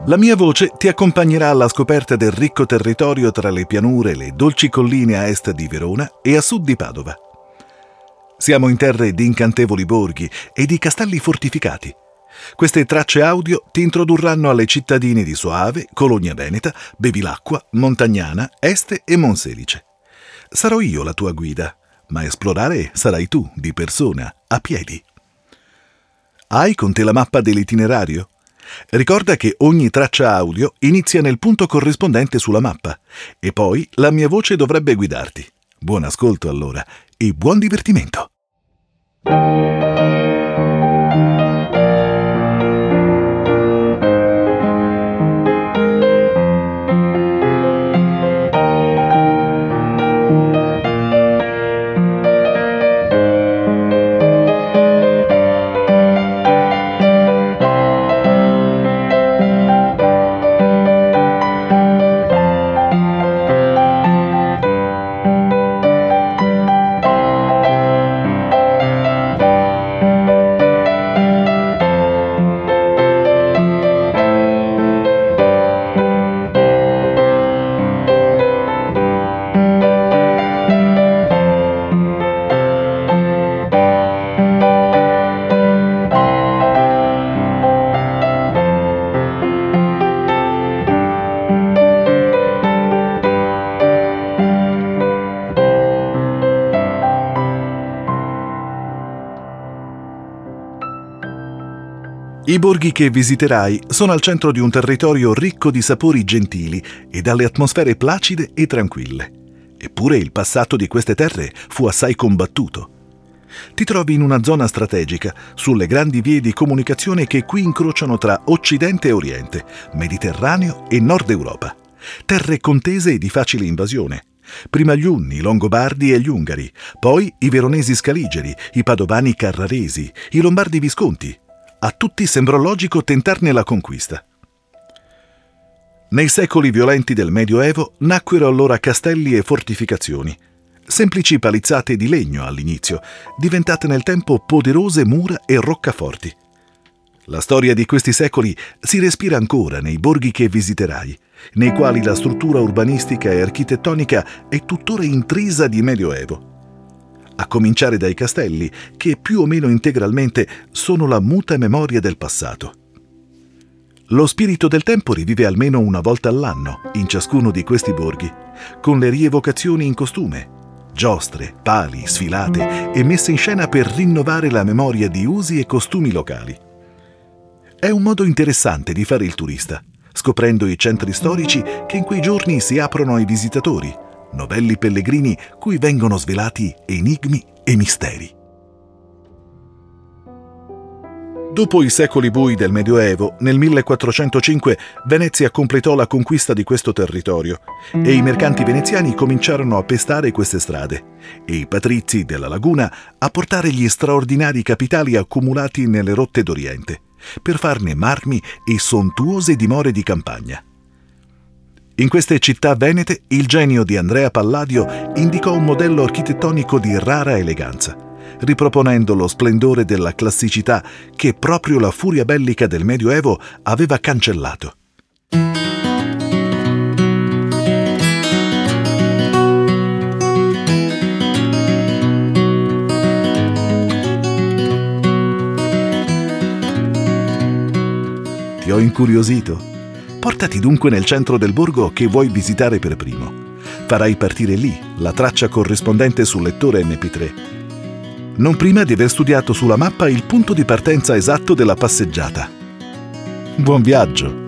La mia voce ti accompagnerà alla scoperta del ricco territorio tra le pianure e le dolci colline a est di Verona e a sud di Padova. Siamo in terre di incantevoli borghi e di castelli fortificati. Queste tracce audio ti introdurranno alle cittadine di Soave, Cologna Veneta, Bevilacqua, Montagnana, Este e Monselice. Sarò io la tua guida, ma esplorare sarai tu, di persona, a piedi. Hai con te la mappa dell'itinerario? Ricorda che ogni traccia audio inizia nel punto corrispondente sulla mappa e poi la mia voce dovrebbe guidarti. Buon ascolto allora e buon divertimento! I borghi che visiterai sono al centro di un territorio ricco di sapori gentili e dalle atmosfere placide e tranquille. Eppure il passato di queste terre fu assai combattuto. Ti trovi in una zona strategica, sulle grandi vie di comunicazione che qui incrociano tra Occidente e Oriente, Mediterraneo e Nord Europa. Terre contese e di facile invasione. Prima gli Unni, i Longobardi e gli Ungari, poi i Veronesi Scaligeri, i Padovani Carraresi, i Lombardi Visconti. A tutti sembrò logico tentarne la conquista. Nei secoli violenti del Medioevo nacquero allora castelli e fortificazioni, semplici palizzate di legno all'inizio, diventate nel tempo poderose mura e roccaforti. La storia di questi secoli si respira ancora nei borghi che visiterai, nei quali la struttura urbanistica e architettonica è tuttora intrisa di Medioevo. A cominciare dai castelli, che più o meno integralmente sono la muta memoria del passato. Lo spirito del tempo rivive almeno una volta all'anno in ciascuno di questi borghi, con le rievocazioni in costume, giostre, pali, sfilate e messe in scena per rinnovare la memoria di usi e costumi locali. È un modo interessante di fare il turista, scoprendo i centri storici che in quei giorni si aprono ai visitatori, novelli pellegrini cui vengono svelati enigmi e misteri. Dopo i secoli bui del Medioevo, nel 1405 Venezia completò la conquista di questo territorio e i mercanti veneziani cominciarono a pestare queste strade e i patrizi della laguna a portare gli straordinari capitali accumulati nelle rotte d'Oriente per farne marmi e sontuose dimore di campagna. In queste città venete, il genio di Andrea Palladio indicò un modello architettonico di rara eleganza, riproponendo lo splendore della classicità che proprio la furia bellica del Medioevo aveva cancellato. Ti ho incuriosito? Portati dunque nel centro del borgo che vuoi visitare per primo. Farai partire lì la traccia corrispondente sul lettore MP3. Non prima di aver studiato sulla mappa il punto di partenza esatto della passeggiata. Buon viaggio!